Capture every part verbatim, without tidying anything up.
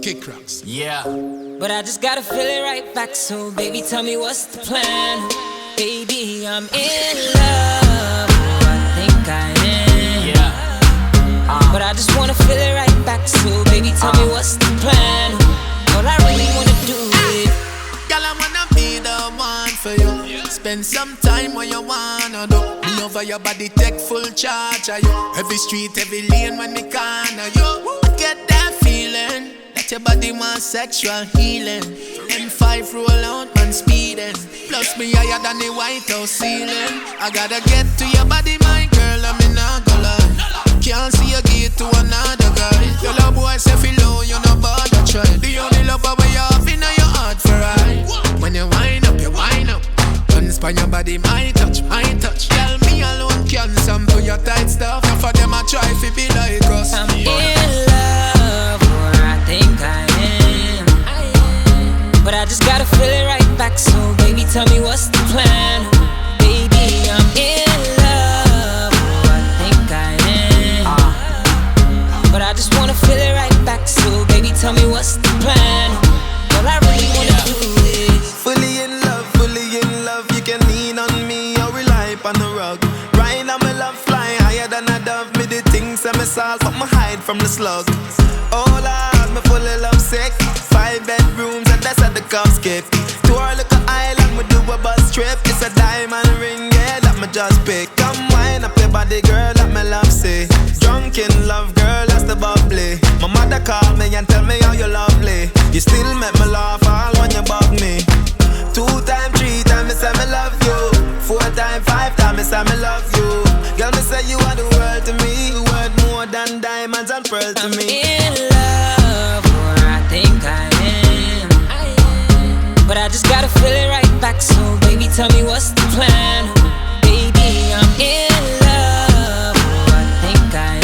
Kick rocks. Yeah. But I just gotta feel it right back. So baby, tell me what's the plan. Baby, I'm in love. Oh, I think I am. Yeah. Uh. But I just wanna feel it right back. So baby, tell uh. me what's the plan. All I really wanna do is, girl, I wanna be the one for you. Yeah. Spend some time where you wanna do. Me over your body, take full charge of you. Every street, every lane when me corner you. I get that feeling that your body wants sexual healing. M five roll out, man speeding. Plus me higher than the White House ceiling. I gotta get to your body, my girl, I'm in a go lie. Can't see you get to another guy. Your love boy say feel low, you no bother try. The only love away you have in your heart for right. When you wind up, you wind up. Guns by your body, my touch, my touch. Tell me alone can sample your tight stuff. Now for them I try to be like us. I'm in love, or I think I am. But I just gotta feel it right back. So baby, tell me what's the plan. Baby, I'm in love, or I think I am. But I just wanna feel it right back. So baby, tell me what's the plan. All I really wanna do is fully in love, fully in love. You can lean on me or rely on the rug. Right now my love fly higher than a dove. Me the things I me solve, but me hide from the slug. Oh Lord, me full of love sick. Five bedrooms and that's at the cup skip. To our little island, we do a bus trip. It's a diamond ring, yeah, that me just pick. Come wine up your body, girl, that me love say. Drunk in love, girl, that's the bubbly. My mother call me and tell me how you lovely. You still make me laugh all when you bug me. Two time, three time, me say me love you. Four time, five time, me say me love you. Girl, me say you are the world to me. Worth more than diamonds and pearls to I'm me. in love, or I think I am. But I just gotta feel it right back. So baby, tell me what's the plan. Baby, I'm in love, or I think I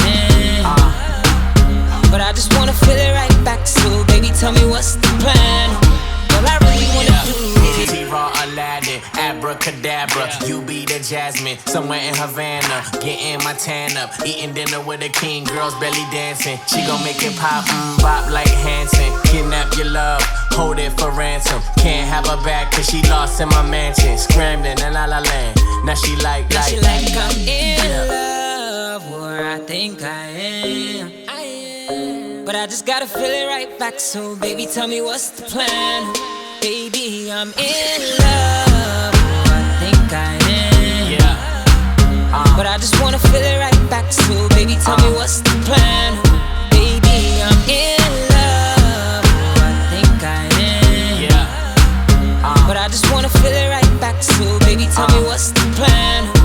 am. But I just wanna feel it right back. So baby, tell me what's the plan. All I really wanna do is T-Raw Aladdin, abracadabra. You be the Jasmine, somewhere in Havana. Getting my tan up, eating dinner with a king. Girls belly dancing. She gon' make it pop, mm, bop like Hanson. Kidnap your love, hold it for ransom. Can't have her back cause she lost in my mansion. Scrambling in La La Land. Now she like, now like, she like I'm in yeah. love, or I think I am. I am. But I just gotta feel it right back. So baby, tell me what's the plan. Baby, I'm in love, or I think I am. Yeah. Uh. But I just wanna feel it right back. So baby, tell uh. me what's the plan. Baby, I'm in love, or I think I am. Yeah. Uh. But I just wanna feel it right back. So baby, tell uh. me what's the plan.